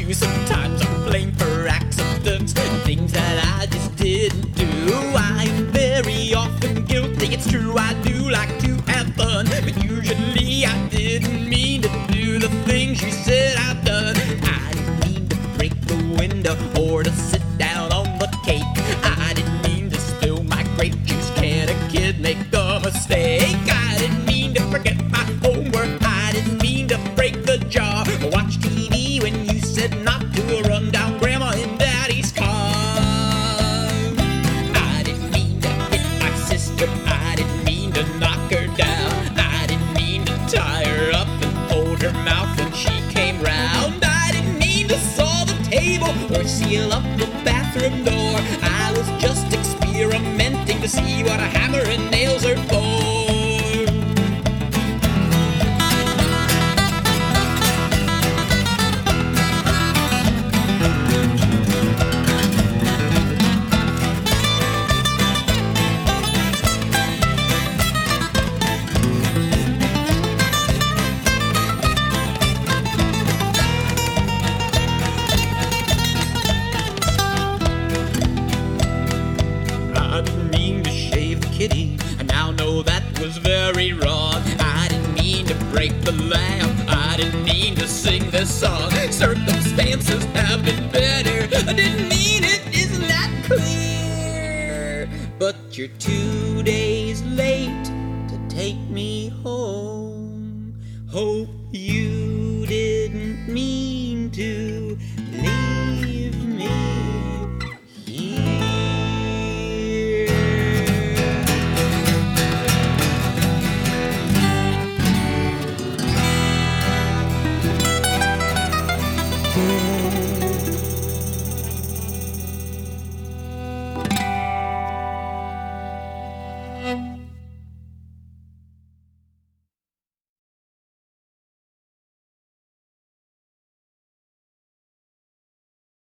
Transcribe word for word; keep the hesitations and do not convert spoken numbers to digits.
you. Sometimes I'm blamed for accidents and things that I just didn't do. I'm very often guilty, it's true, I do like to have fun, but usually I didn't mean to do the things you said I've done. I didn't mean to break the window or to sit down on the cake. I didn't mean to spill my grape juice. Can a kid make a mistake? I didn't mean to forget my homework. I didn't mean to break the jar or watch T V when you said not to, or run down grandma in daddy's car. I didn't mean to hit my sister. I didn't mean to knock her down. I didn't mean to tie her up and hold her mouth when she came round. I didn't mean to saw the table or seal up the bathroom door. I was just experimenting to see what a hammer and nails are for. I didn't mean to shave the kitty, I now know that was very wrong. I didn't mean to break the lamp, I didn't mean to sing this song. Circumstances have been better, I didn't mean it, isn't that clear? But you're two days late to take me home. Hope you didn't mean to leave.